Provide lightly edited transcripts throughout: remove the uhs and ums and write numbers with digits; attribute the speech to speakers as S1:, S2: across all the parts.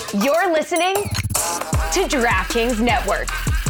S1: You're listening to DraftKings Network.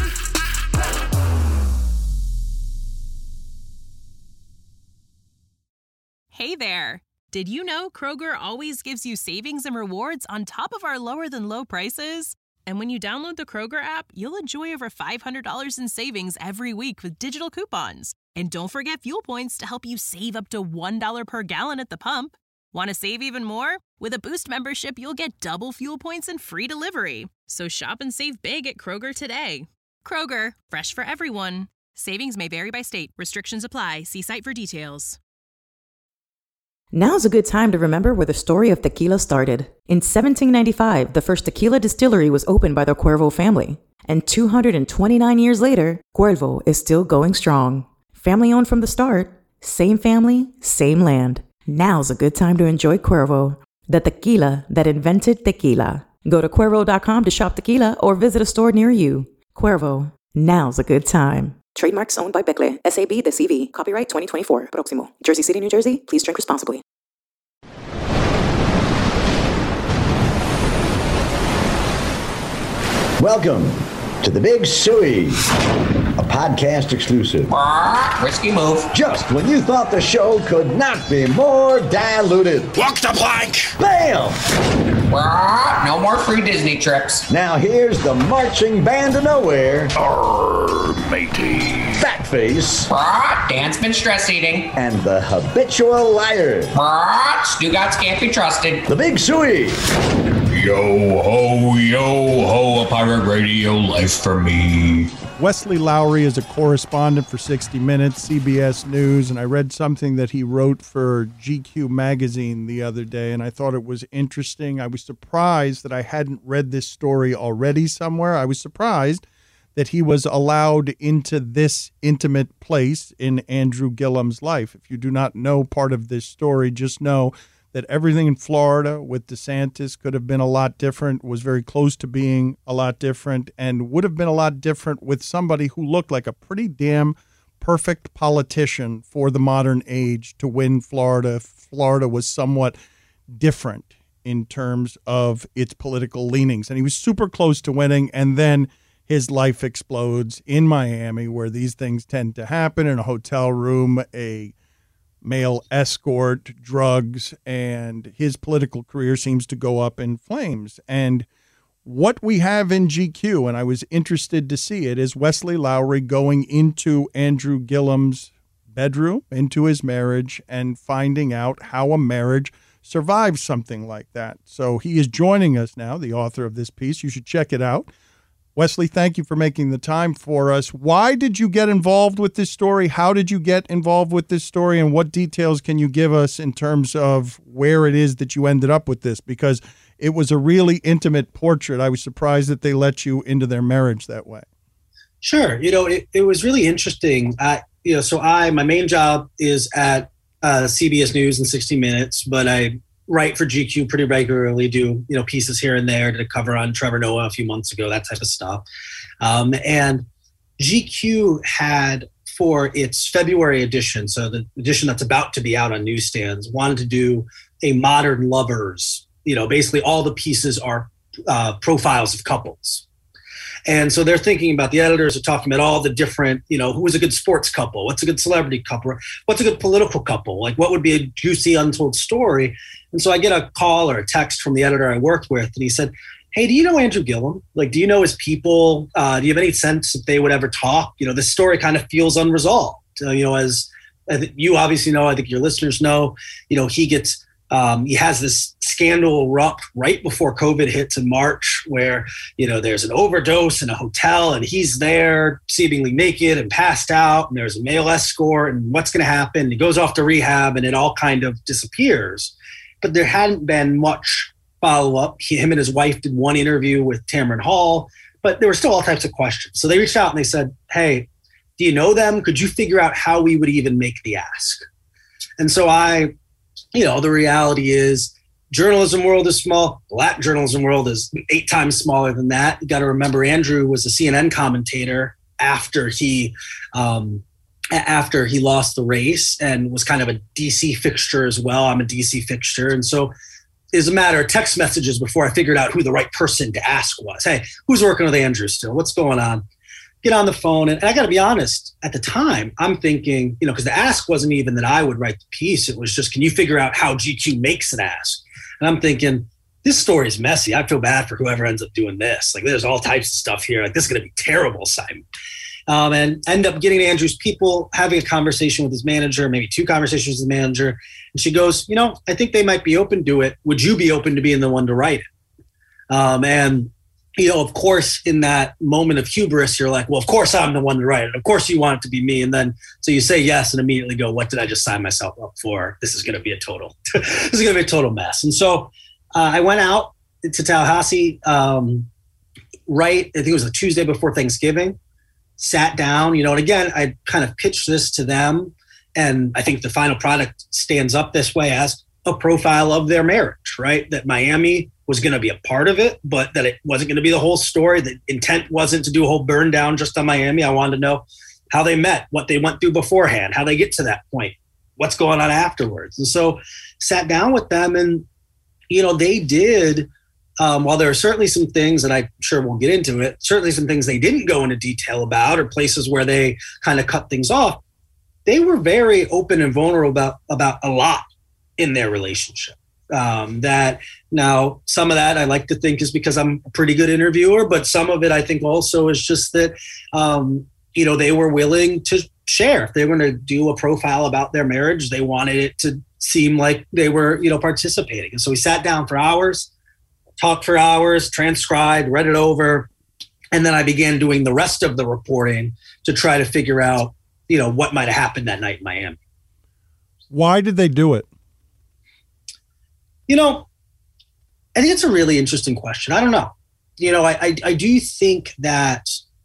S2: Hey there. Did you know Kroger always gives you savings and rewards on top of our lower than low prices? And when you download the Kroger app, you'll enjoy over $500 in savings every week with digital coupons. And don't forget fuel points to help you save up to $1 per gallon at the pump. Want to save even more? With a Boost membership, you'll get double fuel points and free delivery. So shop and save big at Kroger today. Kroger, fresh for everyone. Savings may vary by state. Restrictions apply. See site for details.
S3: Now's a good time to remember where the story of tequila started. In 1795, the first tequila distillery was opened by the Cuervo family. And 229 years later, Cuervo is still going strong. Family owned from the start, same family, same land. Now's a good time to enjoy Cuervo, the tequila that invented tequila. Go to Cuervo.com to shop tequila or visit a store near you. Cuervo, now's a good time. Trademarks owned by Becle, SAB de CV. Copyright 2024. Próximo. Jersey City, New Jersey. Please drink responsibly.
S4: Welcome to The Big Suey, a podcast exclusive.
S5: Risky move.
S4: Just when you thought the show could not be more diluted.
S5: Walk the plank.
S4: Bam!
S5: No more free Disney trips.
S4: Now here's the marching band of nowhere.
S5: Arr, matey.
S4: Fatface.
S5: Dan's been stress eating.
S4: And the habitual liar.
S5: Stu Gots can't be trusted.
S4: The Big Suey.
S5: Yo ho, a pirate radio life for me.
S6: Wesley Lowery is a correspondent for 60 Minutes, CBS News, and I read something that he wrote for GQ magazine the other day, and I thought it was interesting. I was surprised that I hadn't read this story already somewhere. I was surprised that he was allowed into this intimate place in Andrew Gillum's life. If you do not know part of this story, just know that everything in Florida with DeSantis could have been a lot different, was very close to being a lot different, and would have been a lot different with somebody who looked like a pretty damn perfect politician for the modern age to win Florida. Florida was somewhat different in terms of its political leanings, and he was super close to winning, and then his life explodes in Miami, where these things tend to happen, in a hotel room, a male escort, drugs, and his political career seems to go up in flames. And what we have in GQ, and I was interested to see it, is Wesley Lowery going into Andrew Gillum's bedroom, into his marriage, and finding out how a marriage survives something like that. So he is joining us now, the author of this piece. You should check it out. Wesley, thank you for making the time for us. Why did you get involved with this story? How did you get involved with this story? And what details can you give us in terms of where it is that you ended up with this? Because it was a really intimate portrait. I was surprised that they let you into their marriage that way.
S7: Sure. It was really interesting. My main job is at CBS News and 60 Minutes, but I write for GQ pretty regularly, do pieces here and there, did a cover on Trevor Noah a few months ago, that type of stuff. And GQ had, for its February edition, so the edition that's about to be out on newsstands, wanted to do a modern lovers. Basically all the pieces are profiles of couples. And so they're thinking about, the editors are talking about all the different, who is a good sports couple? What's a good celebrity couple? What's a good political couple? Like, what would be a juicy untold story? And so I get a call or a text from the editor I worked with, and he said, hey, do you know Andrew Gillum? Like, do you know his people? Do you have any sense if they would ever talk? This story kind of feels unresolved. As you obviously know, I think your listeners know, he has this scandal erupt right before COVID hits in March, where, there's an overdose in a hotel and he's there seemingly naked and passed out, and there's a male escort, and what's going to happen? He goes off to rehab and it all kind of disappears. But there hadn't been much follow-up. Him and his wife did one interview with Tamron Hall, but there were still all types of questions. So they reached out and they said, hey, do you know them? Could you figure out how we would even make the ask? And so the reality is, journalism world is small. The Latin journalism world is 8 times smaller than that. You got to remember, Andrew was a CNN commentator after he lost the race, and was kind of a DC fixture as well. I'm a DC fixture. And so is a matter of text messages before I figured out who the right person to ask was. Hey, who's working with Andrew still? What's going on? Get on the phone. And I got to be honest, at the time, I'm thinking, because the ask wasn't even that I would write the piece. It was just, can you figure out how GQ makes an ask? And I'm thinking, this story is messy. I feel bad for whoever ends up doing this. Like, there's all types of stuff here. Like, this is going to be terrible, Simon. And end up getting Andrew's people, having a conversation with his manager, maybe 2 conversations with the manager. And she goes, I think they might be open to it. Would you be open to being the one to write it? And of course, in that moment of hubris, you're like, well, of course I'm the one to write it. Of course you want it to be me. And then, so you say yes and immediately go, what did I just sign myself up for? This is going to be a total mess. And so I went out to Tallahassee, I think it was a Tuesday before Thanksgiving, sat down, and again, I kind of pitched this to them. And I think the final product stands up this way as a profile of their marriage, right? That Miami was going to be a part of it, but that it wasn't going to be the whole story. The intent wasn't to do a whole burn down just on Miami. I wanted to know how they met, what they went through beforehand, how they get to that point, what's going on afterwards. And so sat down with them and, they did, while there are certainly some things that I'm sure we'll get into it, certainly some things they didn't go into detail about or places where they kind of cut things off. They were very open and vulnerable about a lot in their relationship. That now some of that I like to think is because I'm a pretty good interviewer, but some of it I think also is just that, they were willing to share. If they were going to do a profile about their marriage, they wanted it to seem like they were, participating. And so we sat down for hours, talked for hours, transcribed, read it over. And then I began doing the rest of the reporting to try to figure out, what might have happened that night in Miami.
S6: Why did they do it?
S7: I think it's a really interesting question. I don't know. I do think that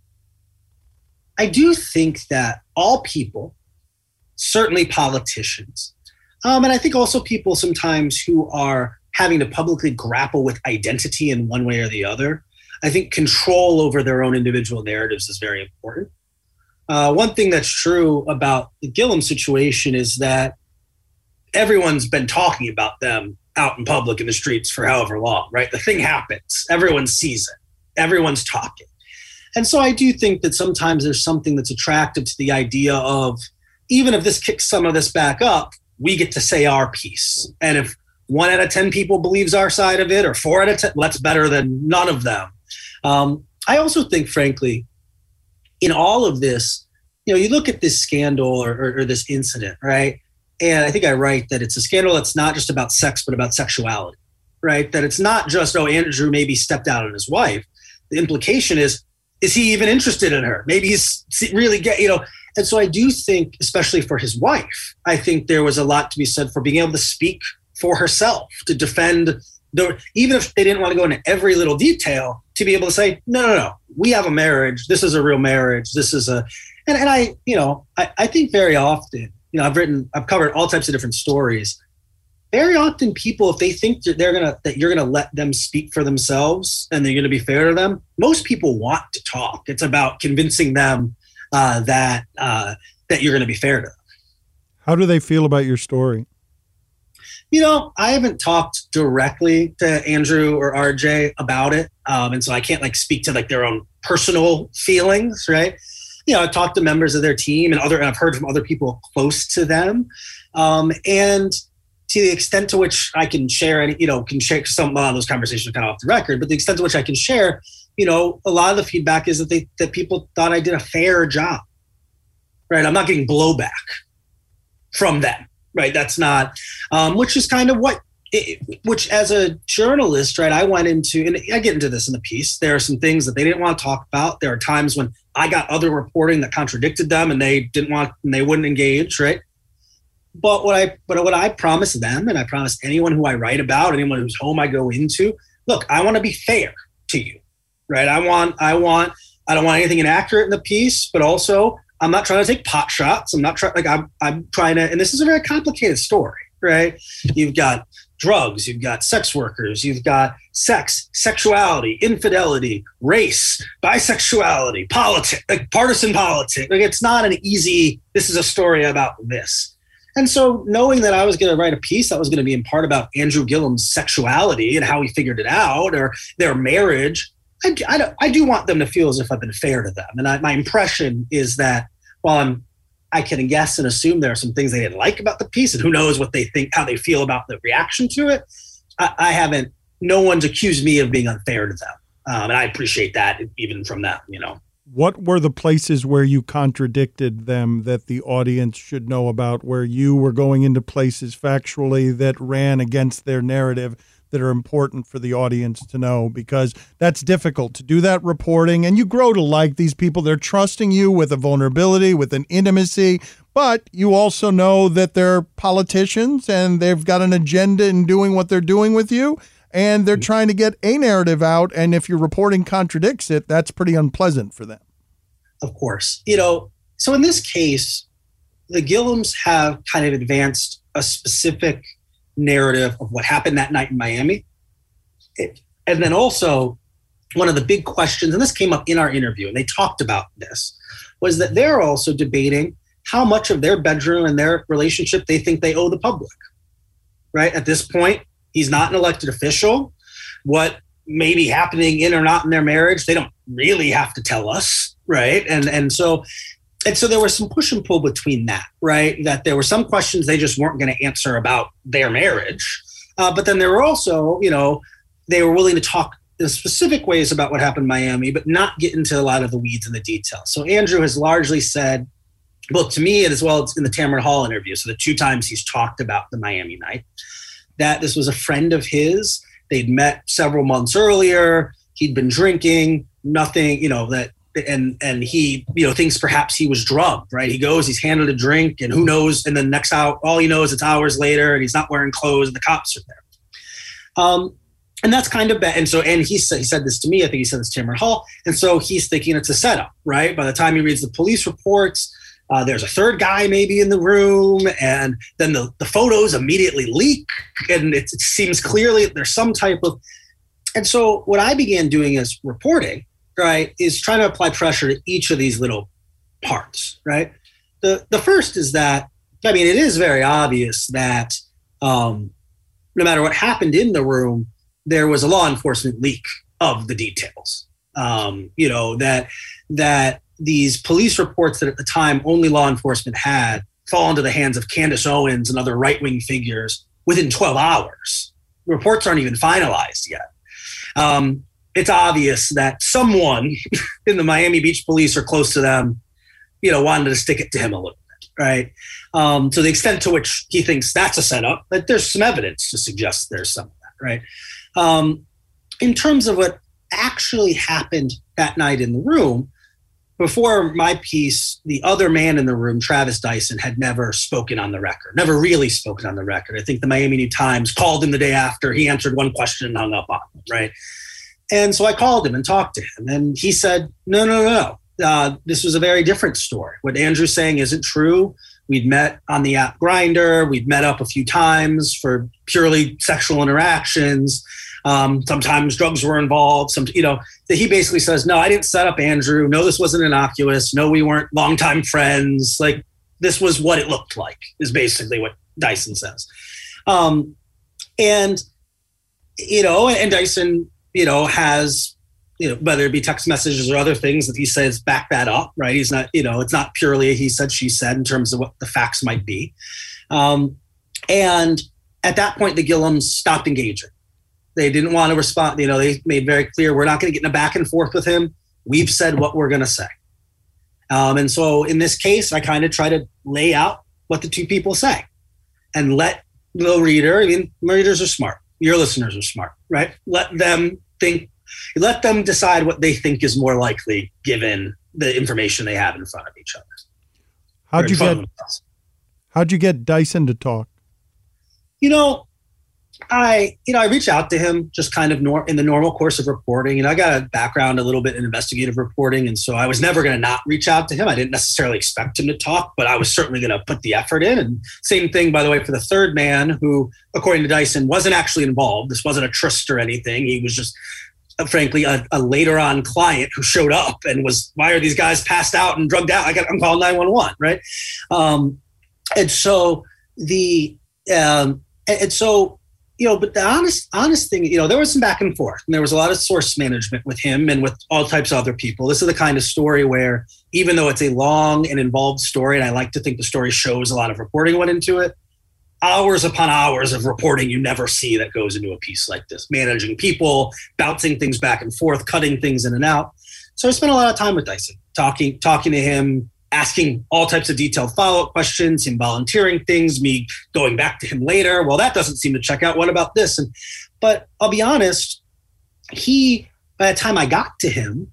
S7: all people, certainly politicians, and I think also people sometimes who are having to publicly grapple with identity in one way or the other, I think control over their own individual narratives is very important. One thing that's true about the Gillum situation is that everyone's been talking about them out in public in the streets for however long, right? The thing happens. Everyone sees it. Everyone's talking. And so I do think that sometimes there's something that's attractive to the idea of, even if this kicks some of this back up, we get to say our piece. And if 1 out of 10 people believes our side of it, or 4 out of 10, well, that's better than none of them. I also think, frankly, in all of this, you look at this scandal or this incident, right? And I think I write that it's a scandal that's not just about sex, but about sexuality, right? That it's not just, Andrew maybe stepped out on his wife. The implication is he even interested in her? Maybe he's really And so I do think, especially for his wife, I think there was a lot to be said for being able to speak for herself, to defend even if they didn't want to go into every little detail, to be able to say, no, we have a marriage. This is a real marriage. This is and I think very often, I've covered all types of different stories. Very often people, if they think that you're gonna let them speak for themselves and they're gonna be fair to them, most people want to talk. It's about convincing them that you're gonna be fair to them.
S6: How do they feel about your story?
S7: I haven't talked directly to Andrew or RJ about it. And so I can't speak to their own personal feelings, right? I've talked to members of their team and I've heard from other people close to them. And to the extent to which I can share, can share some of those conversations kind of off the record, but the extent to which I can share, a lot of the feedback is that people thought I did a fair job, right? I'm not getting blowback from them, right? That's not, which is kind of which as a journalist, right, I went into, and I get into this in the piece, there are some things that they didn't want to talk about. There are times when I got other reporting that contradicted them and they wouldn't engage, right? But what I promise them, and I promise anyone who I write about, anyone whose home I go into, look, I want to be fair to you, right? I don't want anything inaccurate in the piece, but also I'm not trying to take pot shots. I'm not trying, I'm trying to, and this is a very complicated story, right? You've got drugs, you've got sex workers, you've got sex, sexuality, infidelity, race, bisexuality, politics, partisan politics. It's not an easy, this is a story about this. And so knowing that I was going to write a piece that was going to be in part about Andrew Gillum's sexuality and how he figured it out, or their marriage, I do want them to feel as if I've been fair to them. And my impression is that while I can guess and assume there are some things they didn't like about the piece, and who knows what they think, how they feel about the reaction to it, no one's accused me of being unfair to them. And I appreciate that even from them,
S6: What were the places where you contradicted them that the audience should know about, where you were going into places factually that ran against their narrative that are important for the audience to know? Because that's difficult to do that reporting, and you grow to like these people. They're trusting you with a vulnerability, with an intimacy, but you also know that they're politicians and they've got an agenda in doing what they're doing with you, and they're trying to get a narrative out, and if your reporting contradicts it, that's pretty unpleasant for them.
S7: Of course. So in this case, the Gillums have kind of advanced a specific narrative of what happened that night in Miami. And then also, one of the big questions, and this came up in our interview, and they talked about this, was that they're also debating how much of their bedroom and their relationship they think they owe the public, right? At this point, he's not an elected official. What may be happening in or not in their marriage, they don't really have to tell us, right? And so there was some push and pull between that, right? That there were some questions they just weren't going to answer about their marriage. But then there were also, they were willing to talk in specific ways about what happened in Miami, but not get into a lot of the weeds and the details. So Andrew has largely said, both to me and as well as in the Tamron Hall interview, so the 2 times he's talked about the Miami night, that this was a friend of his. They'd met several months earlier. He'd been drinking, nothing, and he, thinks perhaps he was drugged, right? He goes, he's handed a drink, and who knows? And then next out, all he knows, it's hours later, and he's not wearing clothes, and the cops are there. And that's kind of bad. And so, and he said this to me. I think he said this to Tamron Hall. And so he's thinking it's a setup, right? By the time he reads the police reports, there's a third guy maybe in the room, and then the photos immediately leak, and it seems clearly that there's some type of. And so what I began doing as reporting, right, is trying to apply pressure to each of these little parts, right? The first is that, it is very obvious that no matter what happened in the room, there was a law enforcement leak of the details. That these police reports that at the time only law enforcement had fall into the hands of Candace Owens and other right-wing figures within 12 hours. The reports aren't even finalized yet. It's obvious that someone in the Miami Beach police or close to them, wanted to stick it to him a little bit, right? To the extent to which he thinks that's a setup, but there's some evidence to suggest there's some of that, right? In terms of what actually happened that night in the room, before my piece, the other man in the room, Travis Dyson, had never spoken on the record, never really spoken on the record. I think the Miami New Times called him the day after. He answered one question and hung up on him, right? And so I called him and talked to him, and he said, no. This was a very different story. What Andrew's saying isn't true. We'd met on the app Grindr. We'd met up a few times for purely sexual interactions. Sometimes drugs were involved. He basically says, no, I didn't set up Andrew. No, this wasn't innocuous. No, we weren't longtime friends. Like, this was what it looked like, is basically what Dyson says. And Dyson, has, whether it be text messages or other things that he says back that up, right? He's not, it's not purely a he said, she said in terms of what the facts might be. And at that point, the Gillums stopped engaging. They didn't want to respond. They made very clear, we're not going to get in a back and forth with him. We've said what we're going to say. And so in this case, I kind of try to lay out what the two people say and let the reader, readers are smart. Your listeners are smart, right? Let them decide what they think is more likely given the information they have in front of each other.
S6: How'd you get Dyson to talk?
S7: I reached out to him just kind of in the normal course of reporting. I got a background a little bit in investigative reporting. And so I was never going to not reach out to him. I didn't necessarily expect him to talk, but I was certainly going to put the effort in. And same thing, by the way, for the third man who, according to Dyson, wasn't actually involved. This wasn't a tryst or anything. He was just, frankly, a later on client who showed up and was, why are these guys passed out and drugged out? I'm calling 911, right? And so And so, but the honest thing, there was some back and forth, and there was a lot of source management with him and with all types of other people. This is the kind of story where, even though it's a long and involved story, and I like to think the story shows a lot of reporting went into it, hours upon hours of reporting you never see that goes into a piece like this, managing people, bouncing things back and forth, cutting things in and out. So I spent a lot of time with Dyson, talking to him, asking all types of detailed follow-up questions, him volunteering things, me going back to him later. Well, that doesn't seem to check out. What about this? But I'll be honest, by the time I got to him,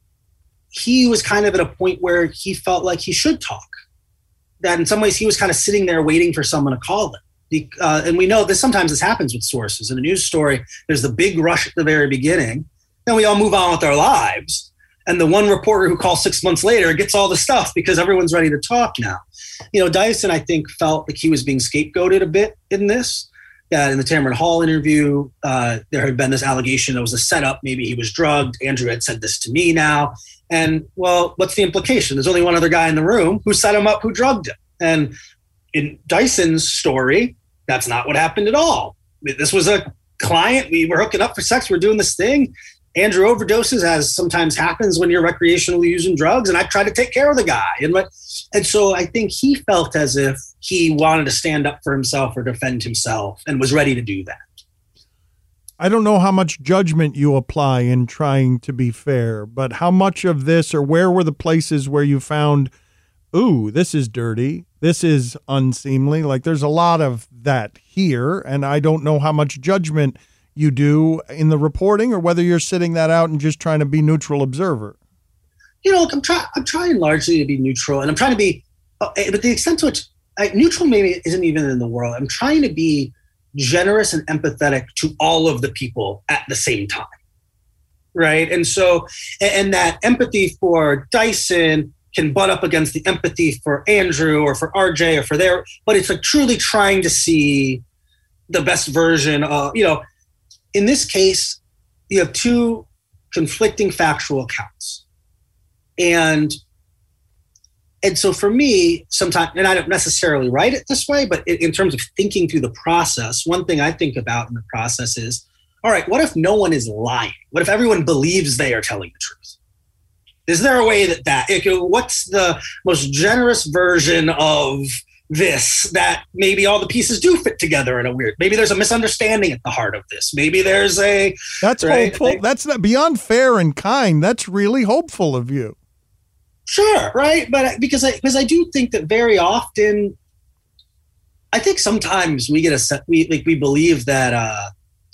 S7: he was kind of at a point where he felt like he should talk. That in some ways he was kind of sitting there waiting for someone to call him. And we know that sometimes this happens with sources. In a news story, there's the big rush at the very beginning. Then we all move on with our lives. And the one reporter who calls 6 months later gets all the stuff because everyone's ready to talk now. Dyson, I think, felt like he was being scapegoated a bit in this. In the Tamron Hall interview, there had been this allegation that was a setup. Maybe he was drugged. Andrew had said this to me now. And, well, what's the implication? There's only one other guy in the room who set him up, who drugged him. And in Dyson's story, that's not what happened at all. This was a client. We were hooking up for sex. We're doing this thing. Andrew overdoses, as sometimes happens when you're recreationally using drugs, and I tried to take care of the guy. And so I think he felt as if he wanted to stand up for himself or defend himself and was ready to do that.
S6: I don't know how much judgment you apply in trying to be fair, but how much of this, or where were the places where you found, ooh, this is dirty, this is unseemly? Like, there's a lot of that here, and I don't know how much judgment you do in the reporting, or whether you're sitting that out and just trying to be neutral observer.
S7: I'm trying largely to be neutral, and I'm trying to be, but the extent to which neutral maybe isn't even in the world. I'm trying to be generous and empathetic to all of the people at the same time, right? And so, and that empathy for Dyson can butt up against the empathy for Andrew or for RJ or for but it's like truly trying to see the best version of, in this case, you have two conflicting factual accounts. And so for me, sometimes, and I don't necessarily write it this way, but in terms of thinking through the process, one thing I think about in the process is, all right, what if no one is lying? What if everyone believes they are telling the truth? Is there a way what's the most generous version of this that maybe all the pieces do fit together in a weird, maybe there's a misunderstanding at the heart of this. Maybe there's
S6: that's right? Hopeful. That's not beyond fair and kind. That's really hopeful of you.
S7: Sure. Right. But because I do think that very often, I think sometimes we get we believe that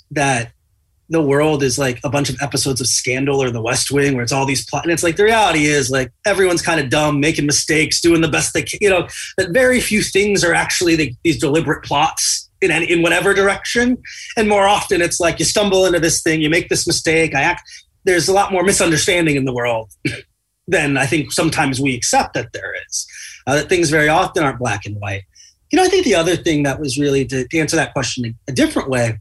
S7: the world is like a bunch of episodes of Scandal or The West Wing, where it's all these plots. And it's like, the reality is like everyone's kind of dumb, making mistakes, doing the best they can, that very few things are actually these deliberate plots in whatever direction. And more often it's like you stumble into this thing, you make this mistake. There's a lot more misunderstanding in the world than I think sometimes we accept that there is. That things very often aren't black and white. I think the other thing that was really, to answer that question a different way,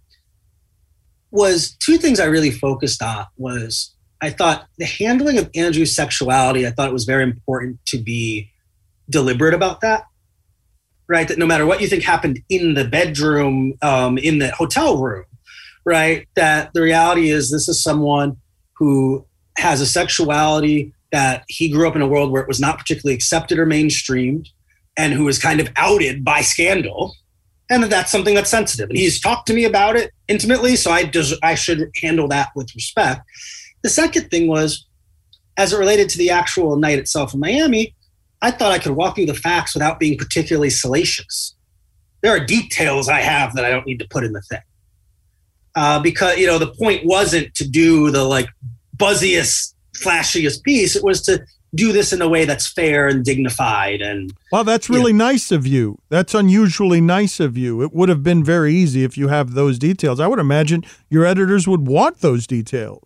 S7: was two things I really focused on. Was I thought the handling of Andrew's sexuality, I thought it was very important to be deliberate about that, right? That no matter what you think happened in the bedroom, in the hotel room, right? That the reality is this is someone who has a sexuality that he grew up in a world where it was not particularly accepted or mainstreamed, and who was kind of outed by Scandal. And that's something that's sensitive. And he's talked to me about it intimately, so I should handle that with respect. The second thing was, as it related to the actual night itself in Miami, I thought I could walk through the facts without being particularly salacious. There are details I have that I don't need to put in the thing. Because, the point wasn't to do the buzziest, flashiest piece. It was to do this in a way that's fair and dignified. And
S6: well, that's really nice of you. That's unusually nice of you. It would have been very easy if you have those details. I would imagine your editors would want those details.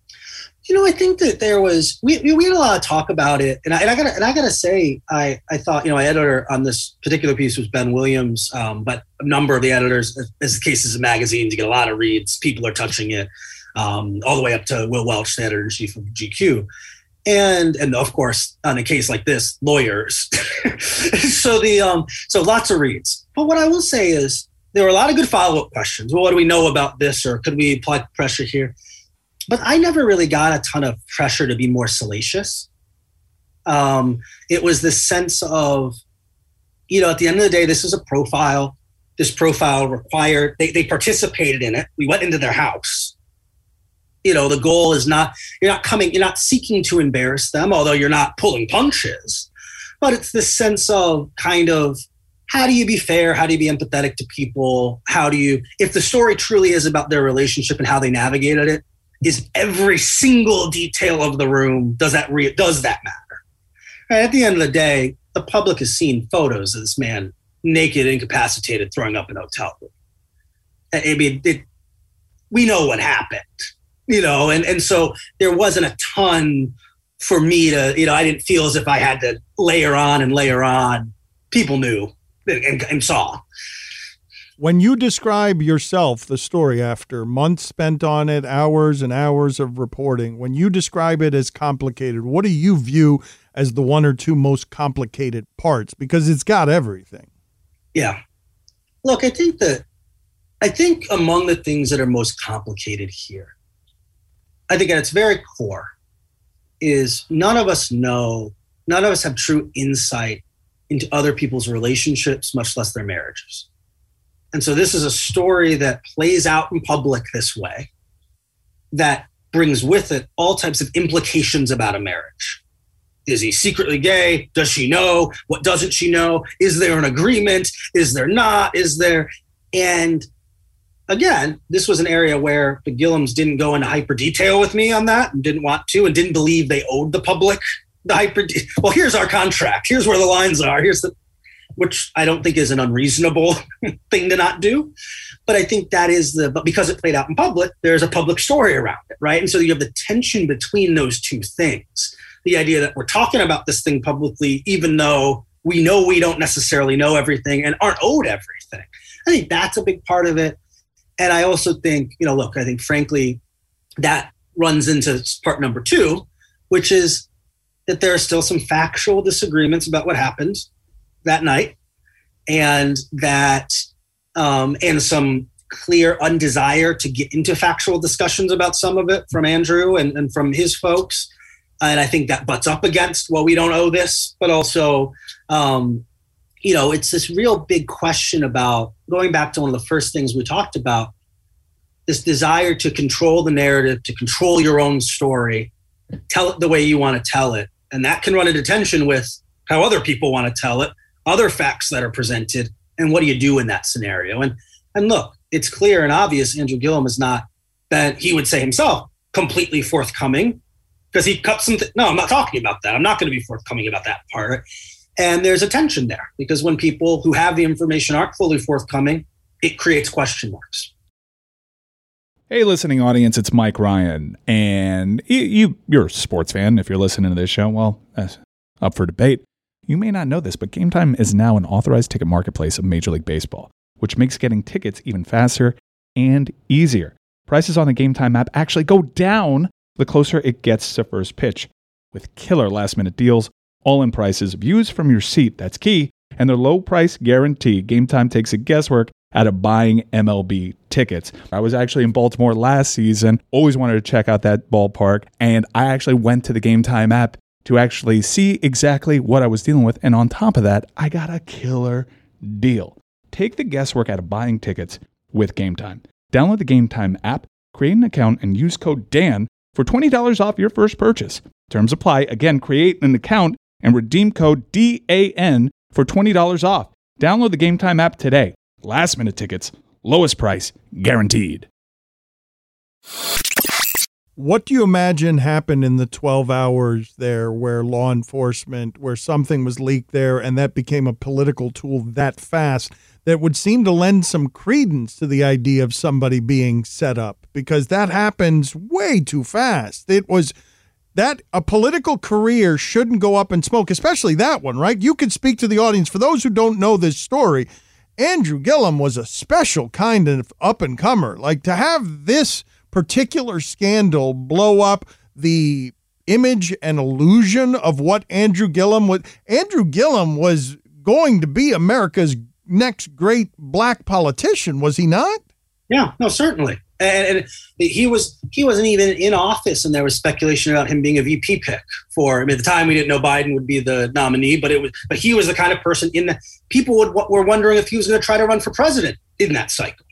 S7: I think that there was, we had a lot of talk about it. And I gotta say, I thought, my editor on this particular piece was Ben Williams, but a number of the editors, as the case is in magazines, you get a lot of reads, people are touching it, all the way up to Will Welch, the editor-in-chief of GQ. And of course, on a case like this, lawyers. So lots of reads. But what I will say is there were a lot of good follow-up questions. Well, what do we know about this, or could we apply pressure here? But I never really got a ton of pressure to be more salacious. It was this sense of, at the end of the day, this is a profile. This profile required, they participated in it. We went into their house. The goal is not, you're not seeking to embarrass them, although you're not pulling punches. But it's this sense of kind of, how do you be fair? How do you be empathetic to people? If the story truly is about their relationship and how they navigated it, is every single detail of the room, does that matter? Right, at the end of the day, the public has seen photos of this man naked, incapacitated, throwing up in a hotel room. I mean, we know what happened, and so there wasn't a ton for me to, I didn't feel as if I had to layer on. People knew and saw.
S6: When you describe yourself, the story, after months spent on it, hours and hours of reporting, when you describe it as complicated, what do you view as the one or two most complicated parts? Because it's got everything.
S7: Yeah. Look, I think among the things that are most complicated here, I think at its very core is none of us have true insight into other people's relationships, much less their marriages. And so this is a story that plays out in public this way, that brings with it all types of implications about a marriage. Is he secretly gay? Does she know? What doesn't she know? Is there an agreement? Is there not? Is there? And again, this was an area where the Gillums didn't go into hyper detail with me on that, and didn't want to, and didn't believe they owed the public well, here's our contract. Here's where the lines are. Which I don't think is an unreasonable thing to not do. But I think but because it played out in public, there's a public story around it, right? And so you have the tension between those two things. The idea that we're talking about this thing publicly, even though we know we don't necessarily know everything and aren't owed everything. I think that's a big part of it. And I also think, I think frankly, that runs into part number two, which is that there are still some factual disagreements about what happened that night, and that and some clear undesire to get into factual discussions about some of it from Andrew and from his folks. And I think that butts up against, well, we don't owe this, but also, it's this real big question about, going back to one of the first things we talked about, this desire to control the narrative, to control your own story, tell it the way you want to tell it. And that can run into tension with how other people want to tell it, other facts that are presented, and what do you do in that scenario? And look, it's clear and obvious Andrew Gillum is not, that he would say himself, completely forthcoming, because he cut something. No, I'm not talking about that. I'm not going to be forthcoming about that part. And there's a tension there, because when people who have the information aren't fully forthcoming, it creates question marks.
S8: Hey, listening audience, it's Mike Ryan, and you're a sports fan if you're listening to this show. Well, up for debate. You may not know this, but Game Time is now an authorized ticket marketplace of Major League Baseball, which makes getting tickets even faster and easier. Prices on the Game Time app actually go down the closer it gets to first pitch, with killer last-minute deals, all-in prices, views from your seat, that's key, and their low price guarantee. Game Time takes the guesswork out of buying MLB tickets. I was actually in Baltimore last season, always wanted to check out that ballpark, and I actually went to the Game Time app to actually see exactly what I was dealing with, and on top of that, I got a killer deal. Take the guesswork out of buying tickets with Game Time. Download the Game Time app, create an account, and use code DAN for $20 off your first purchase. Terms apply. Again, create an account and redeem code DAN for $20 off. Download the Game Time app today. Last minute tickets, lowest price, guaranteed.
S6: What do you imagine happened in the 12 hours there where law enforcement, where something was leaked there and that became a political tool that fast that would seem to lend some credence to the idea of somebody being set up? Because that happens way too fast. It was that a political career shouldn't go up in smoke, especially that one, right? You could speak to the audience. For those who don't know this story, Andrew Gillum was a special kind of up-and-comer. Like, to have this particular scandal blow up the image and illusion of what Andrew Gillum was. Andrew Gillum was going to be America's next great black politician, was he not?
S7: Yeah, no, certainly. And he wasn't even in office, and there was speculation about him being a VP pick for. I mean, at the time we didn't know Biden would be the nominee, but he was the kind of person people were wondering if he was going to try to run for president in that cycle.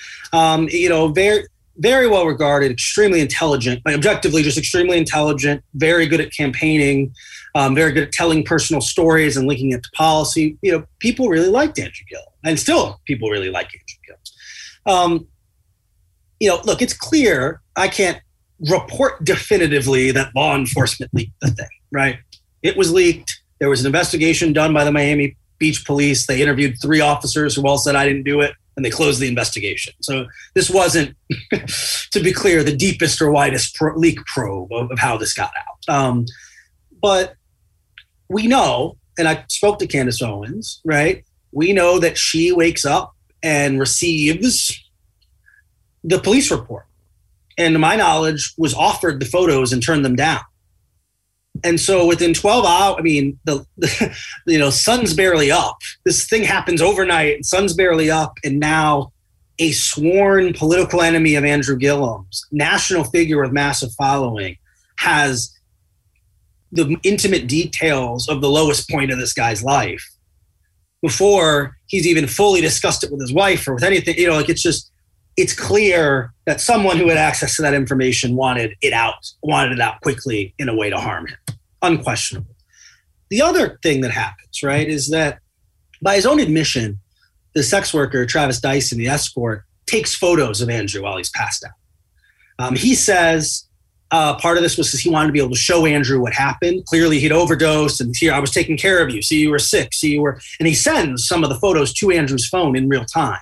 S7: Very, very well regarded, extremely intelligent, objectively just extremely intelligent, very good at campaigning, very good at telling personal stories and linking it to policy. People really liked Andrew Gillum, and still people really like Andrew Gillum. Look, it's clear I can't report definitively that law enforcement leaked the thing, right? It was leaked. There was an investigation done by the Miami Beach police. They interviewed 3 officers who all said I didn't do it, and they closed the investigation. So this wasn't, to be clear, the deepest or widest leak probe of how this got out. But we know, and I spoke to Candace Owens, right? We know that she wakes up and receives the police report, and to my knowledge was offered the photos and turned them down. And so within 12 hours, I mean, the sun's barely up. This thing happens overnight, sun's barely up, and now a sworn political enemy of Andrew Gillum's, national figure with massive following, has the intimate details of the lowest point of this guy's life before he's even fully discussed it with his wife or with anything. It's clear that someone who had access to that information wanted it out quickly in a way to harm him. Unquestionable. The other thing that happens, right, is that by his own admission, the sex worker, Travis Dyson, the escort, takes photos of Andrew while he's passed out. He says part of this was because he wanted to be able to show Andrew what happened. Clearly he'd overdosed, and here, I was taking care of you. See, you were sick. And he sends some of the photos to Andrew's phone in real time.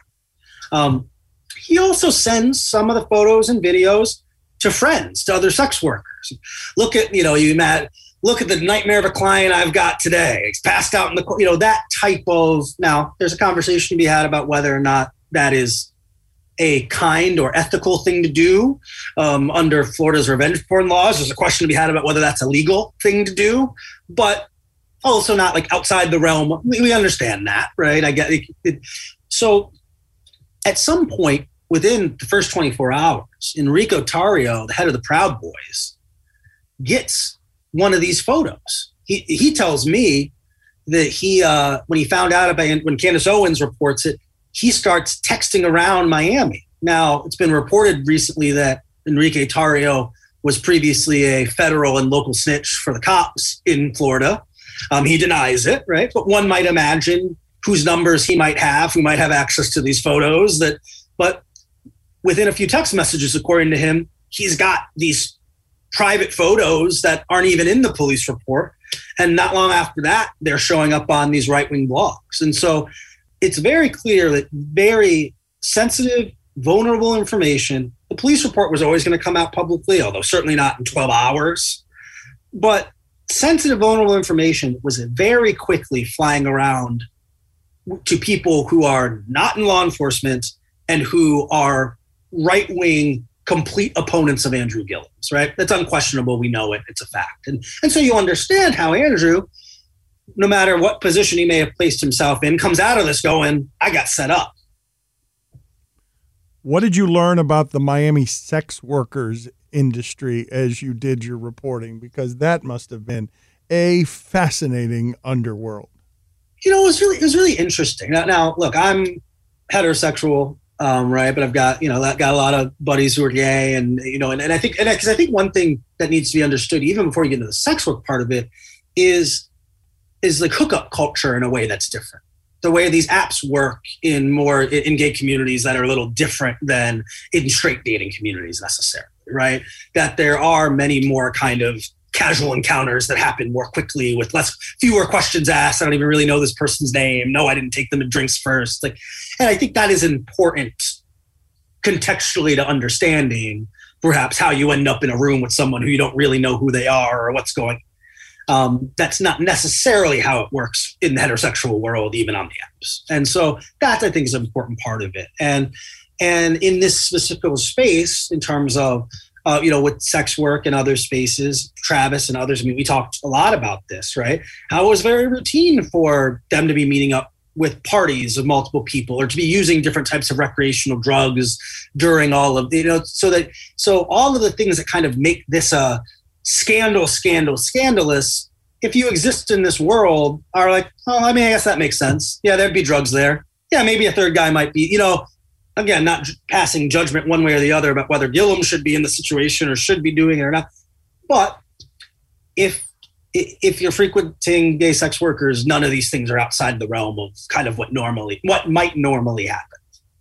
S7: He also sends some of the photos and videos to friends, to other sex workers. Look at, look at the nightmare of a client I've got today. It's passed out in the, that type of, now there's a conversation to be had about whether or not that is a kind or ethical thing to do under Florida's revenge porn laws. There's a question to be had about whether that's a legal thing to do, but also not like outside the realm. We understand that, right? I get it. So at some point, within the first 24 hours, Enrico Tarrio, the head of the Proud Boys, gets one of these photos. He tells me that when he found out about, when Candace Owens reports it, he starts texting around Miami. Now, it's been reported recently that Enrique Tarrio was previously a federal and local snitch for the cops in Florida. He denies it, right? But one might imagine whose numbers he might have, who might have access to these photos. But within a few text messages, according to him, he's got these private photos that aren't even in the police report. And not long after that, they're showing up on these right-wing blogs. And so it's very clear that very sensitive, vulnerable information, the police report was always going to come out publicly, although certainly not in 12 hours. But sensitive, vulnerable information was very quickly flying around to people who are not in law enforcement and who are right-wing complete opponents of Andrew Gillum's, right? That's unquestionable. We know it. It's a fact. And so you understand how Andrew, no matter what position he may have placed himself in, comes out of this going, I got set up.
S6: What did you learn about the Miami sex workers industry as you did your reporting? Because that must have been a fascinating underworld.
S7: It was really interesting. Now, look, I'm heterosexual, right? But I've got, got a lot of buddies who are gay, and I think one thing that needs to be understood, even before you get into the sex work part of it, is like hookup culture in a way that's different. The way these apps work in gay communities that are a little different than in straight dating communities necessarily, right? That there are many more kind of casual encounters that happen more quickly with fewer questions asked. I don't even really know this person's name. No, I didn't take them to drinks first. And I think that is important contextually to understanding perhaps how you end up in a room with someone who you don't really know who they are or what's going on. That's not necessarily how it works in the heterosexual world, even on the apps. And so that, I think, is an important part of it. And in this specific space, in terms of with sex work and other spaces, Travis and others. I mean, we talked a lot about this, right? How it was very routine for them to be meeting up with parties of multiple people or to be using different types of recreational drugs during all of, so all of the things that kind of make this a scandalous, if you exist in this world, are like, oh, I mean, I guess that makes sense. Yeah, there'd be drugs there. Yeah, maybe a third guy might be, again, not passing judgment one way or the other about whether Gillum should be in the situation or should be doing it or not. But if you're frequenting gay sex workers, none of these things are outside the realm of kind of what might normally happen.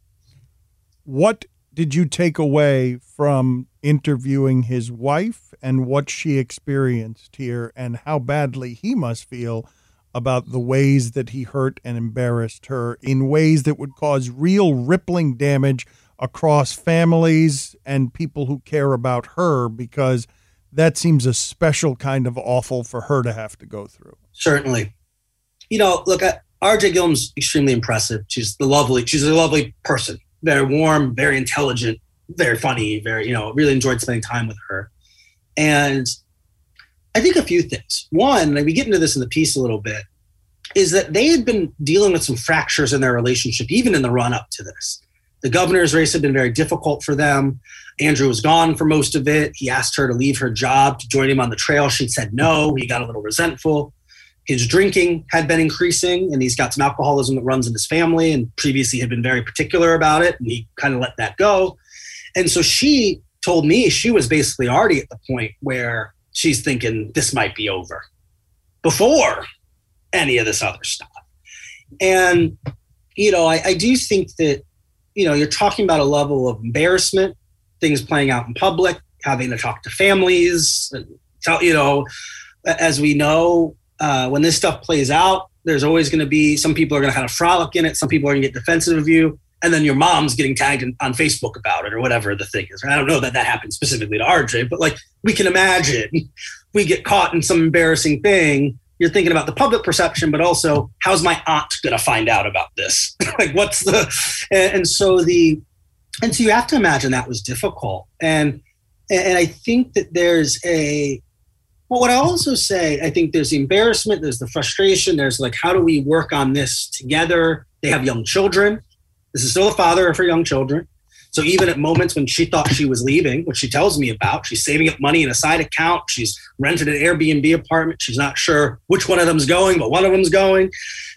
S6: What did you take away from interviewing his wife and what she experienced here and how badly he must feel about the ways that he hurt and embarrassed her in ways that would cause real rippling damage across families and people who care about her, because that seems a special kind of awful for her to have to go through.
S7: Certainly. Look, RJ Gillum's extremely impressive. She's a lovely person, very warm, very intelligent, very funny, very, really enjoyed spending time with her. And I think a few things. One, and we get into this in the piece a little bit, is that they had been dealing with some fractures in their relationship, even in the run up to this. The governor's race had been very difficult for them. Andrew was gone for most of it. He asked her to leave her job to join him on the trail. She said no. He got a little resentful. His drinking had been increasing, and he's got some alcoholism that runs in his family, and previously had been very particular about it, and he kind of let that go. And so she told me she was basically already at the point where she's thinking this might be over before any of this other stuff. And, I do think that, you're talking about a level of embarrassment, things playing out in public, having to talk to families, as we know, when this stuff plays out, there's always going to be, some people are going to kind of frolic in it. Some people are going to get defensive of you. And then your mom's getting tagged on Facebook about it or whatever the thing is. I don't know that happened specifically to RJ, but we can imagine we get caught in some embarrassing thing. You're thinking about the public perception, but also how's my aunt going to find out about this? And so you have to imagine that was difficult. And I think that what I also say, I think there's the embarrassment, there's the frustration, there's how do we work on this together? They have young children. This is still the father of her young children. So even at moments when she thought she was leaving, which she tells me about, she's saving up money in a side account. She's rented an Airbnb apartment. She's not sure which one of them's going, but one of them's going.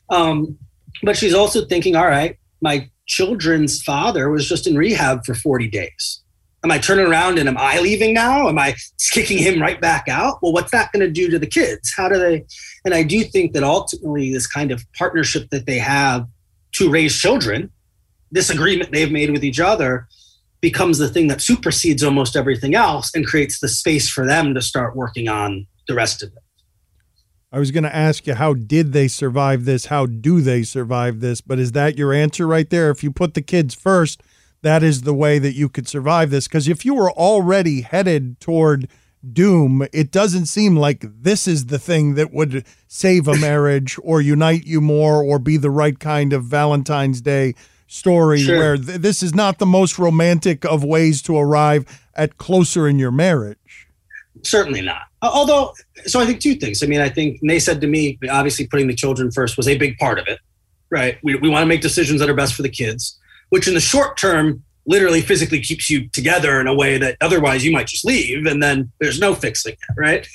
S7: But she's also thinking, all right, my children's father was just in rehab for 40 days. Am I turning around and am I leaving now? Am I kicking him right back out? Well, what's that going to do to the kids? How do they? And I do think that ultimately this kind of partnership that they have to raise children, this agreement they've made with each other, becomes the thing that supersedes almost everything else and creates the space for them to start working on the rest of it.
S6: I was going to ask you, how did they survive this? How do they survive this? But is that your answer right there? If you put the kids first, that is the way that you could survive this. Because if you were already headed toward doom, it doesn't seem like this is the thing that would save a marriage or unite you more or be the right kind of Valentine's Day story. Sure. Where this is not the most romantic of ways to arrive at closer in your marriage.
S7: Certainly not. Although, so I think two things. I mean, I think they said to me, obviously putting the children first was a big part of it, right? We want to make decisions that are best for the kids, which in the short term literally physically keeps you together in a way that otherwise you might just leave and then there's no fixing it, right?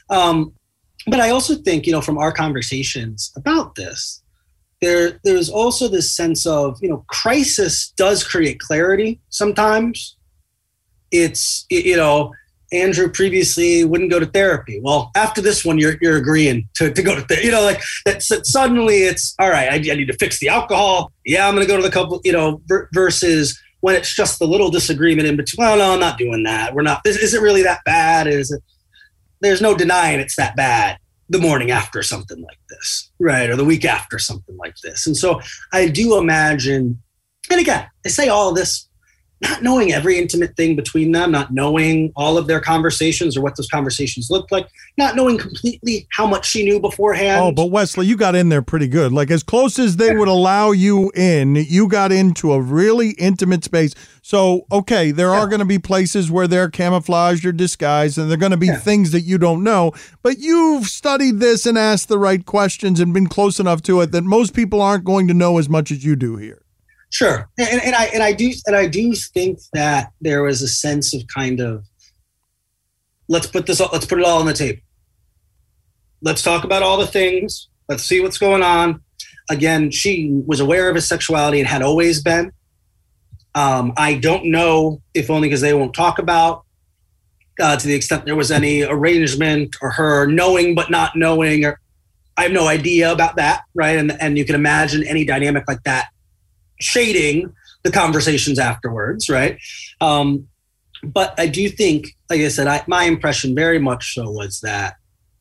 S7: But I also think, from our conversations about this, there's also this sense of, crisis does create clarity sometimes. It's, Andrew previously wouldn't go to therapy. Well, after this one, you're agreeing to go to therapy. Suddenly it's, all right, I need to fix the alcohol. Yeah, I'm going to go to the couple, versus when it's just the little disagreement in between. Well, no, I'm not doing that. Is it really that bad? There's no denying it's that bad the morning after something like this, right? Or the week after something like this. And so I do imagine, and again, I say all of this not knowing every intimate thing between them, not knowing all of their conversations or what those conversations looked like, not knowing completely how much she knew beforehand.
S6: Oh, but Wesley, you got in there pretty good. Like as close as they would allow you in, you got into a really intimate space. So, okay, there are going to be places where they're camouflaged or disguised, and there are going to be things that you don't know. But you've studied this and asked the right questions and been close enough to it that most people aren't going to know as much as you do here.
S7: Sure, and I do think that there was a sense of kind of let's put it all on the table. Let's talk about all the things. Let's see what's going on. Again, she was aware of his sexuality and had always been. I don't know if only because they won't talk about to the extent there was any arrangement or her knowing but not knowing, or I have no idea about that, right? And you can imagine any dynamic like that shading the conversations afterwards, right? But I do think, like I said, my impression very much so was that,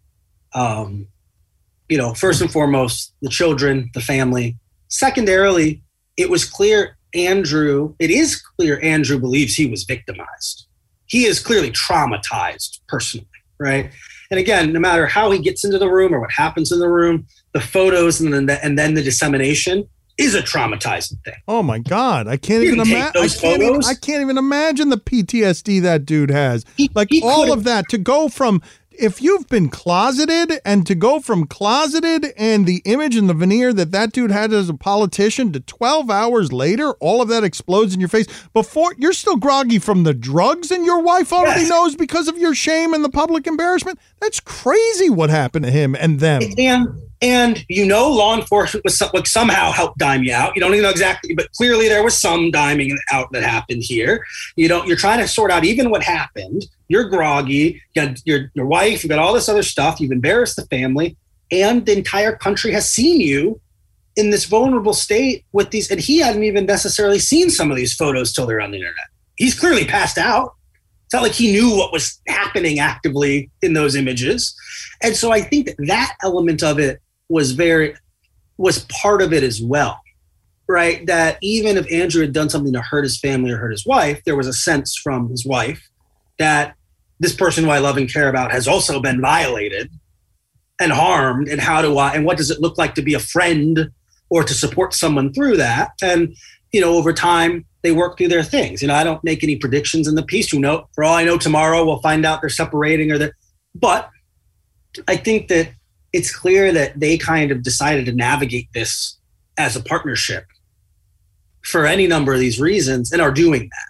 S7: first and foremost, the children, the family. Secondarily, it is clear Andrew believes he was victimized. He is clearly traumatized personally, right? And again, no matter how he gets into the room or what happens in the room, the photos and then the dissemination is a traumatizing thing.
S6: Oh my God. I can't even imagine. I can't even imagine the PTSD that dude has. All of that to go from, if you've been closeted and to go from closeted and the image and the veneer that dude had as a politician to 12 hours later, all of that explodes in your face before you're still groggy from the drugs and your wife already knows because of your shame and the public embarrassment. That's crazy what happened to him and them.
S7: And law enforcement was somehow helped dime you out. You don't even know exactly, but clearly there was some diming out that happened here. You're trying to sort out even what happened. You're groggy. You got your wife. You got all this other stuff. You've embarrassed the family, and the entire country has seen you in this vulnerable state with these. And he hadn't even necessarily seen some of these photos till they're on the internet. He's clearly passed out. It's not like he knew what was happening actively in those images. And so I think that element of it was part of it as well, right? That even if Andrew had done something to hurt his family or hurt his wife, there was a sense from his wife that this person who I love and care about has also been violated and harmed. And what does it look like to be a friend or to support someone through that? And, over time, they work through their things. I don't make any predictions in the piece. For all I know, tomorrow we'll find out they're separating but I think that it's clear that they kind of decided to navigate this as a partnership for any number of these reasons and are doing that.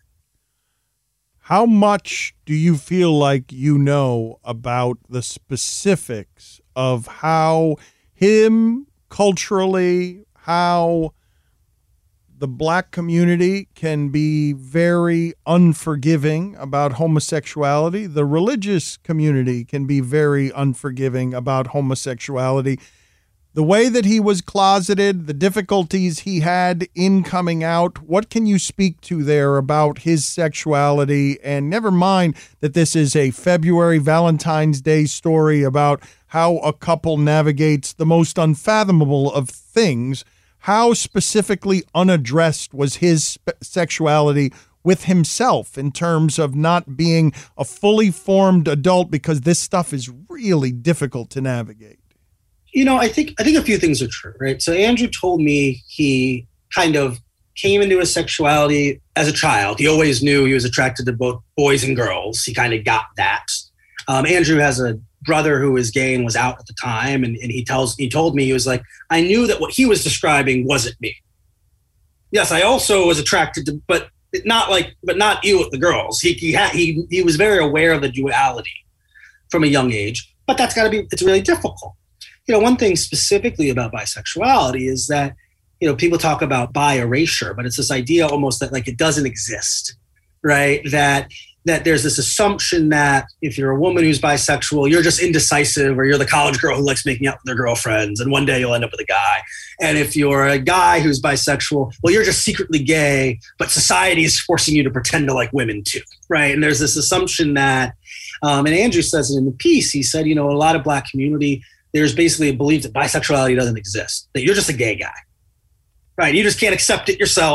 S6: How much do you feel like you know about the specifics of how him culturally, how the black community can be very unforgiving about homosexuality. The religious community can be very unforgiving about homosexuality. The way that he was closeted, the difficulties he had in coming out, what can you speak to there about his sexuality? And never mind that this is a February Valentine's Day story about how a couple navigates the most unfathomable of things. How specifically unaddressed was his sexuality with himself in terms of not being a fully formed adult, because this stuff is really difficult to navigate?
S7: I think a few things are true, right? So Andrew told me he kind of came into his sexuality as a child. He always knew he was attracted to both boys and girls. He kind of got that. Andrew has a brother who was gay and was out at the time, and he told me, he was like, I knew that what he was describing wasn't me. Yes, I also was attracted to, but not you with the girls. He was very aware of the duality from a young age, but it's really difficult. One thing specifically about bisexuality is that, people talk about bi erasure, but it's this idea almost that like it doesn't exist, right? That there's this assumption that if you're a woman who's bisexual, you're just indecisive, or you're the college girl who likes making out with their girlfriends, and one day you'll end up with a guy. And if you're a guy who's bisexual, well, you're just secretly gay, but society is forcing you to pretend to like women too, right? And there's this assumption that, and Andrew says it in the piece, he said, a lot of Black community, there's basically a belief that bisexuality doesn't exist, that you're just a gay guy, right? You just can't accept it yourself,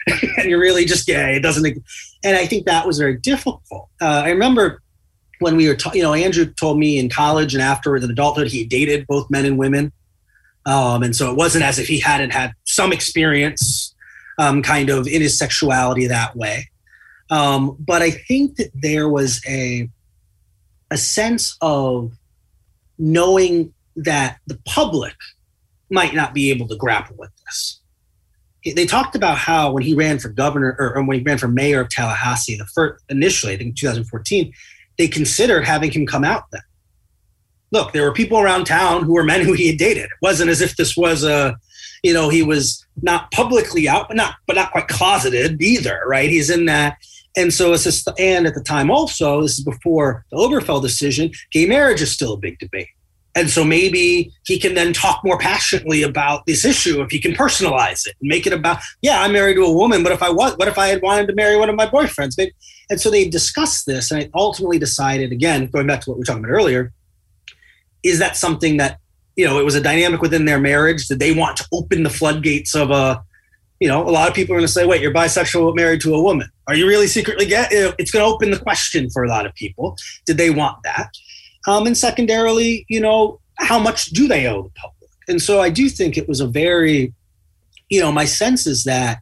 S7: and you're really just gay. It doesn't. And I think that was very difficult. I remember when we were, Andrew told me in college and afterwards in adulthood, he dated both men and women. And so it wasn't as if he hadn't had some experience kind of in his sexuality that way. But I think that there was a sense of knowing that the public might not be able to grapple with this. They talked about how when he ran for governor or when he ran for mayor of Tallahassee, initially, I think in 2014, they considered having him come out then. Look, there were people around town who were men who he had dated. It wasn't as if this was he was not publicly out, but not quite closeted either, right? He's in that. And so and at the time also, this is before the Obergefell decision, gay marriage is still a big debate. And so maybe he can then talk more passionately about this issue if he can personalize it and make it about, I'm married to a woman, but what if I had wanted to marry one of my boyfriends? And so they discussed this, and I ultimately decided, again, going back to what we were talking about earlier, is that something that, it was a dynamic within their marriage? Did they want to open the floodgates of a lot of people are going to say, wait, you're bisexual married to a woman. Are you really secretly gay? It's going to open the question for a lot of people. Did they want that? And secondarily, how much do they owe the public? And so I do think it was a very, my sense is that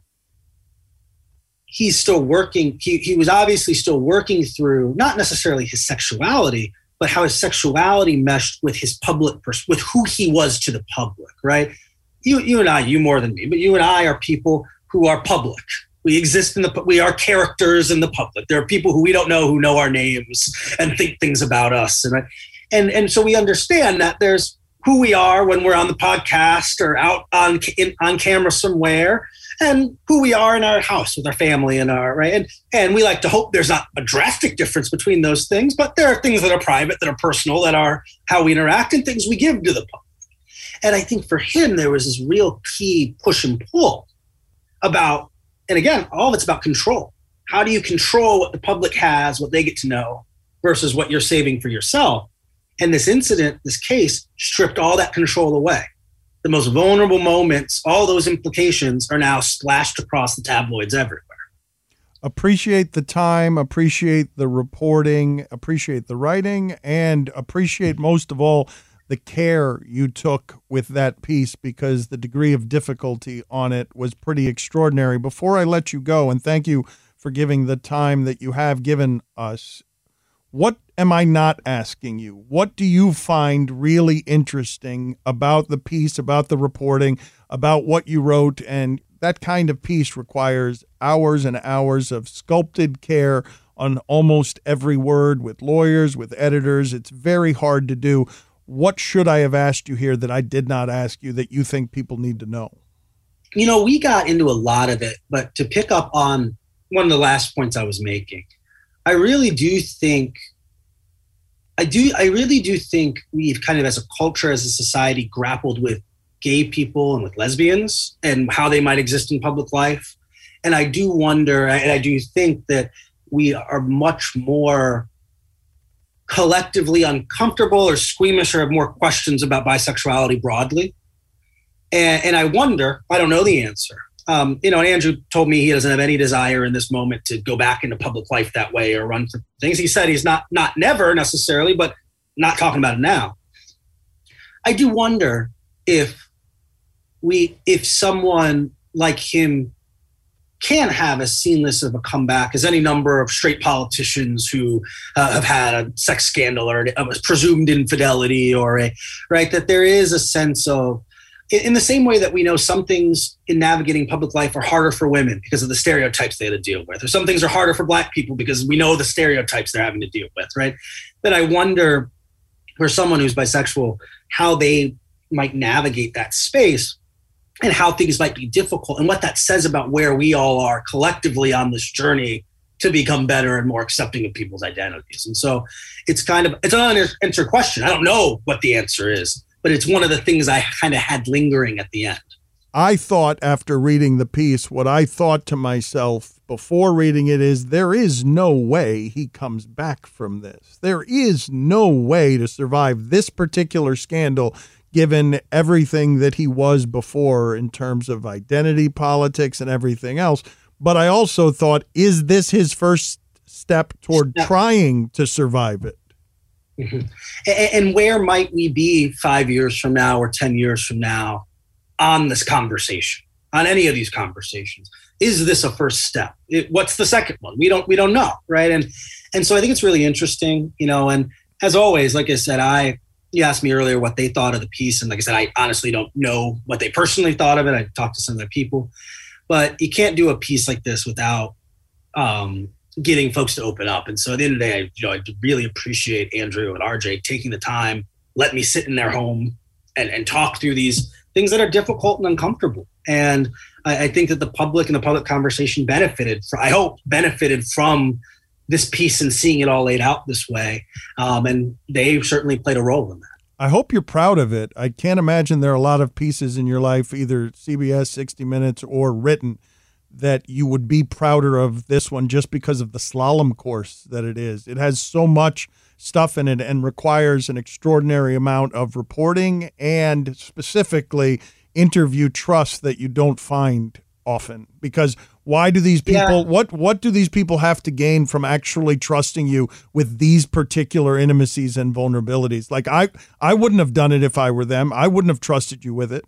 S7: he's still working. He was obviously still working through not necessarily his sexuality, but how his sexuality meshed with his public, with who he was to the public, right? You and I, you more than me, but you and I are people who are public. We exist we are characters in the public. There are people who we don't know who know our names and think things about us. And so we understand that there's who we are when we're on the podcast or out on camera somewhere, and who we are in our house with our family and right. And we like to hope there's not a drastic difference between those things, but there are things that are private, that are personal, that are how we interact and things we give to the public. And I think for him, there was this real key push and pull about, and again, all of it's about control. How do you control what the public has, what they get to know, versus what you're saving for yourself? And this incident, this case, stripped all that control away. The most vulnerable moments, all those implications are now splashed across the tabloids everywhere.
S6: Appreciate the time, appreciate the reporting, appreciate the writing, and appreciate most of all the care you took with that piece, because the degree of difficulty on it was pretty extraordinary. Before I let you go, and thank you for giving the time that you have given us, what am I not asking you? What do you find really interesting about the piece, about the reporting, about what you wrote? And that kind of piece requires hours and hours of sculpted care on almost every word, with lawyers, with editors. It's very hard to do. What should I have asked you here that I did not ask you that you think people need to know?
S7: We got into a lot of it, but to pick up on one of the last points I was making, I really do think we've kind of, as a culture, as a society, grappled with gay people and with lesbians and how they might exist in public life. And I do wonder, and I do think that we are much more collectively uncomfortable or squeamish or have more questions about bisexuality broadly. And I wonder, I don't know the answer. And Andrew told me he doesn't have any desire in this moment to go back into public life that way or run for things. He said he's not never necessarily, but not talking about it now. I do wonder if someone like him can have as seamless of a comeback as any number of straight politicians who have had a sex scandal or a presumed infidelity right, that there is a sense of, in the same way that we know some things in navigating public life are harder for women because of the stereotypes they had to deal with, or some things are harder for Black people because we know the stereotypes they're having to deal with, right? That I wonder for someone who's bisexual, how they might navigate that space and how things might be difficult and what that says about where we all are collectively on this journey to become better and more accepting of people's identities. And so it's an unanswered question. I don't know what the answer is, but it's one of the things I kind of had lingering at the end.
S6: I thought, after reading the piece, what I thought to myself before reading it is, there is no way he comes back from this. There is no way to survive this particular scandal, given everything that he was before in terms of identity politics and everything else. But I also thought, is this his first step toward trying to survive it?
S7: Mm-hmm. And where might we be 5 years from now or 10 years from now on this conversation, on any of these conversations? Is this a first step? What's the second one? We don't know, right? And so I think it's really interesting, and as always, like I said, you asked me earlier what they thought of the piece. And like I said, I honestly don't know what they personally thought of it. I talked to some of the people, but you can't do a piece like this without getting folks to open up. And so at the end of the day, I really appreciate Andrew and RJ taking the time, let me sit in their home and talk through these things that are difficult and uncomfortable. And I think that the public and the public conversation benefited from this piece and seeing it all laid out this way. And they certainly played a role in that.
S6: I hope you're proud of it. I can't imagine there are a lot of pieces in your life, either CBS, 60 Minutes, or written, that you would be prouder of this one just because of the slalom course that it is. It has so much stuff in it and requires an extraordinary amount of reporting and specifically interview trust that you don't find often. Because why do these people, what do these people have to gain from actually trusting you with these particular intimacies and vulnerabilities? Like I wouldn't have done it if I were them. I wouldn't have trusted you with it.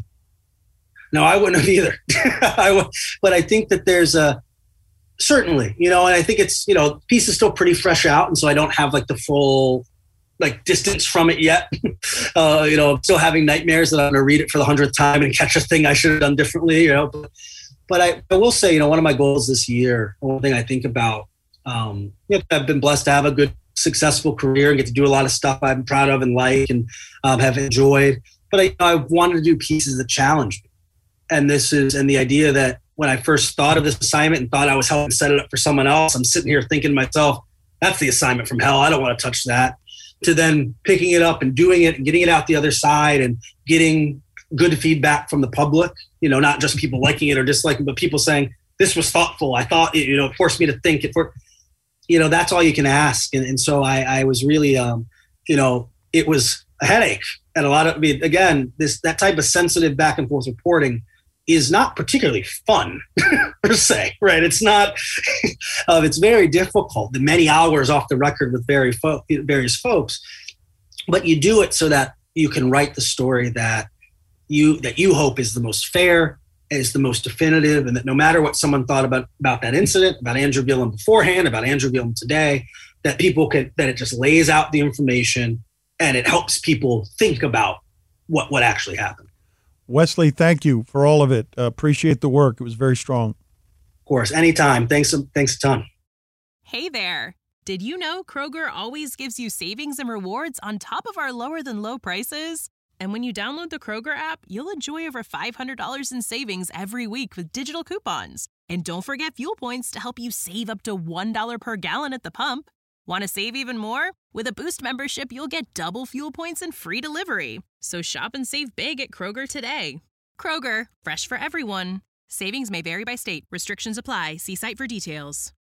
S7: No, I wouldn't have either. But I think that there's certainly, and I think it's, the piece is still pretty fresh out. And so I don't have like the full distance from it yet. I'm still having nightmares that I'm going to read it for the 100th time and catch a thing I should have done differently, But I will say, one of my goals this year, one thing I think about, I've been blessed to have a good, successful career and get to do a lot of stuff I'm proud of and like and have enjoyed. But I wanted to do pieces that challenge me. And the idea that when I first thought of this assignment and thought I was helping set it up for someone else, I'm sitting here thinking to myself, that's the assignment from hell. I don't want to touch that. To then picking it up and doing it and getting it out the other side and getting good feedback from the public, not just people liking it or disliking, but people saying, this was thoughtful. I thought, it forced me to think. That's all you can ask. And so I was really, it was a headache. And that type of sensitive back and forth reporting is not particularly fun per se, right? It's not, it's very difficult, the many hours off the record with various folks, but you do it so that you can write the story that you hope is the most fair, is the most definitive, and that no matter what someone thought about that incident, about Andrew Gillum beforehand, about Andrew Gillum today, that that it just lays out the information and it helps people think about what actually happened.
S6: Wesley, thank you for all of it. Appreciate the work. It was very strong.
S7: Of course, anytime. Thanks a ton.
S2: Hey there. Did you know Kroger always gives you savings and rewards on top of our lower than low prices? And when you download the Kroger app, you'll enjoy over $500 in savings every week with digital coupons. And don't forget fuel points to help you save up to $1 per gallon at the pump. Want to save even more? With a Boost membership, you'll get double fuel points and free delivery. So shop and save big at Kroger today. Kroger, fresh for everyone. Savings may vary by state. Restrictions apply. See site for details.